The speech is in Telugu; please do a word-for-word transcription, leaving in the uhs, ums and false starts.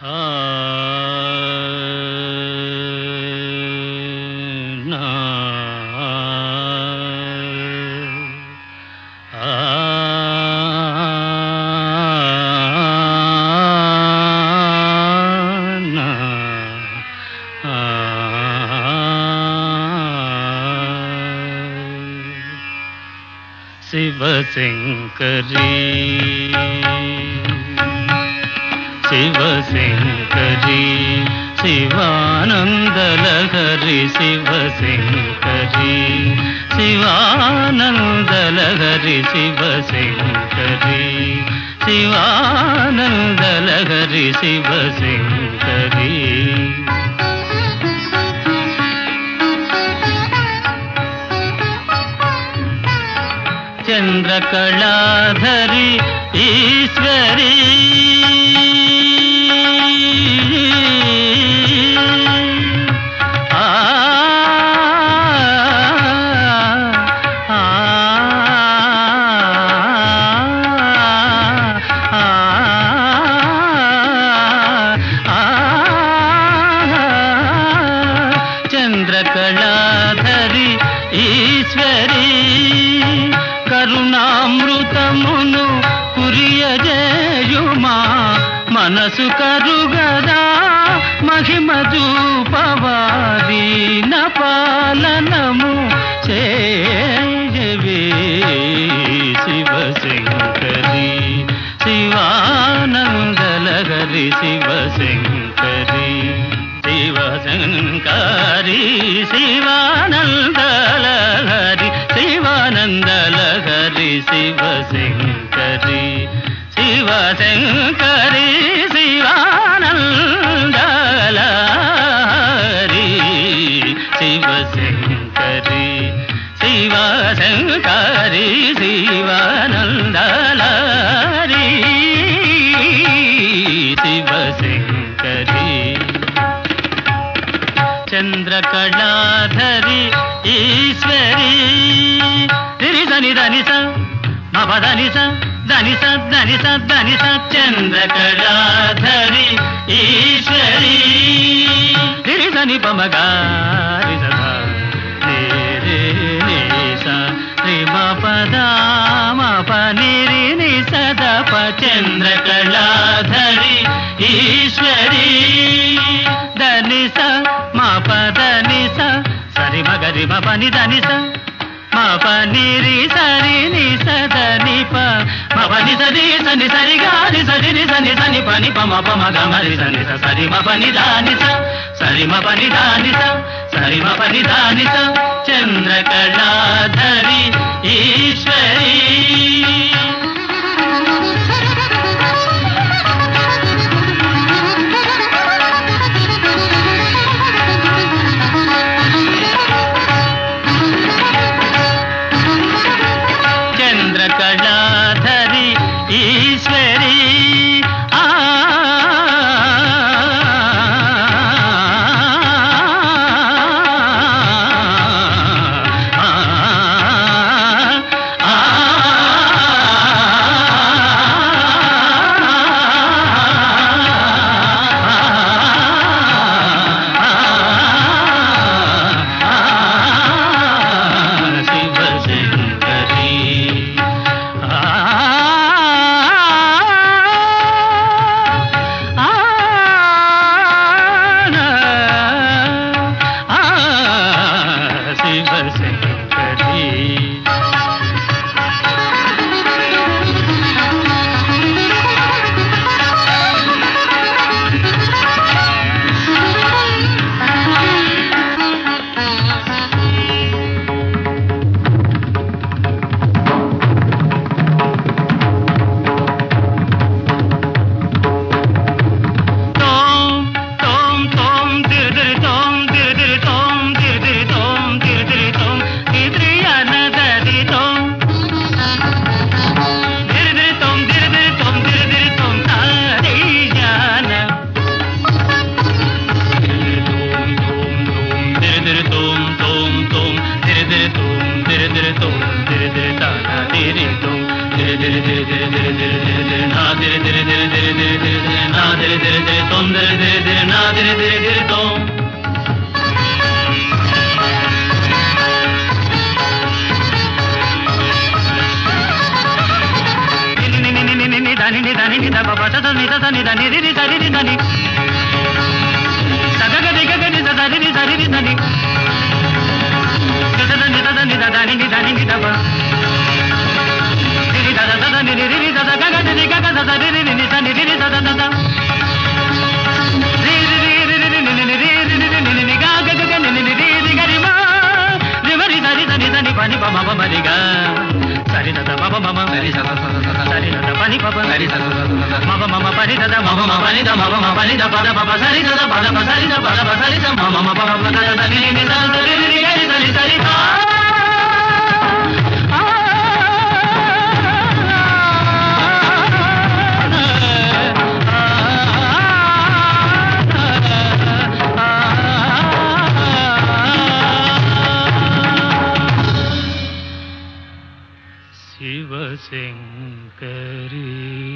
శివశంకరీ శివశంకరీ శివానందలహరి శివశంకరీ శివానందలహరి శివశంకరీ శివానందలహరి శివశంకరీ చంద్రకళాధరి ఈశ్వరీ ఆ ఆ చంద్రకళాధరి ఈశ్వరీ కరుణామృతమును కురియజేయుమా మనసు కరుగదా మహిమ చూపవాదీన పాలనము చేయవే శివశంకరీ శివానందలహరి శివశంకరీ శివశంకరీ శివానందలహరి శివానందలహరి శివశంకరీ శివశంకరీ శివానందలహరి శివశంకరీ శివశంకరీ శివానందలహరి శివశంకరీ చంద్రకళాధరి ఈశ్వరీ దని ధనిస మప ధనిస ధనిస ధనిస ధనిస చంద్రకళాధరి ఈశ్వరీ దిరి ధని పమగారి సదా రే నిస రి మపద మప నిరి ని సదప చంద్రకళాధరి ఈశ్వరీ ధనిస మప ధనిస సరి మగరి మప ని ధనిస మప నిరి సరి ని సద ని ప మప ని సరి సని సరి గారి సరి ని సని సని ప ని ప మప మగ మరి సని స సరి మప ని ధాని స సరి మప ని ధాని స సరి మప ని ధాని స చంద్రకళాధరి ఈశ్వరీ చంద్రకళాధరి ఈశ్వరీ ఆ ధరి ధరి ధరి ధరి నా ధరి ధరి ధరి ధరి ధరి ధరి నా ధరి ధరి ధరి తొం దిరి దిరి దిరి నా దిరి దిరి దిరితో దని దని ని దబ బస ని ద ని దని రి సరి ని దని సగగ దిగ ని సరి ని సరి ని దని ని ద ని ద ని ద దని ని దని ని దబ ని ద ద ద ని రి రి ద ద గ గ ని గ గ ద ద రి రి ని ద ని రి రి ద ద ద రి రి రి రి రి ని ని రి రి రి ని ని గ గ గ ని ని రి రి గ రి మా రి మ రి సరి ద ని ద ని ప ని ప మ ప మ రి గ సరి ద ద మ ప మ మ సరి స స స సరి ద ద ప ని ప ప సరి స స స మ ప మ మ ప ని ద ద మ ప మ ప ని ద మ ప మ ప ని ద ప ద ప ప సరి ద ద ప ద ప సరి ద ప ద ప సరి ద మ మ మ ప మ ప ద ద ని ని ని ద ద రి రి గ రి సరి సరి ద శివశంకరీ